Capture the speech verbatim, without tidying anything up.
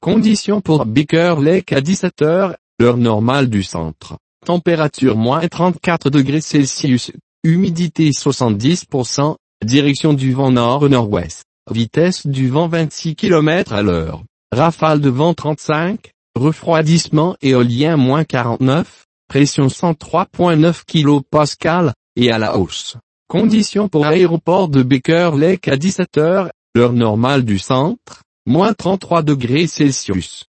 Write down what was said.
Conditions pour Baker Lake à dix-sept heures, l'heure normale du centre. Température moins trente-quatre degrés Celsius, humidité soixante-dix pour cent, direction du vent nord-nord-ouest, vitesse du vent vingt-six kilomètres à l'heure, rafale de vent trente-cinq, refroidissement éolien moins quarante-neuf, pression cent trois virgule neuf kilopascales, et à la hausse. Conditions pour aéroport de Baker Lake à dix-sept heures, l'heure normale du centre, moins trente-trois degrés Celsius.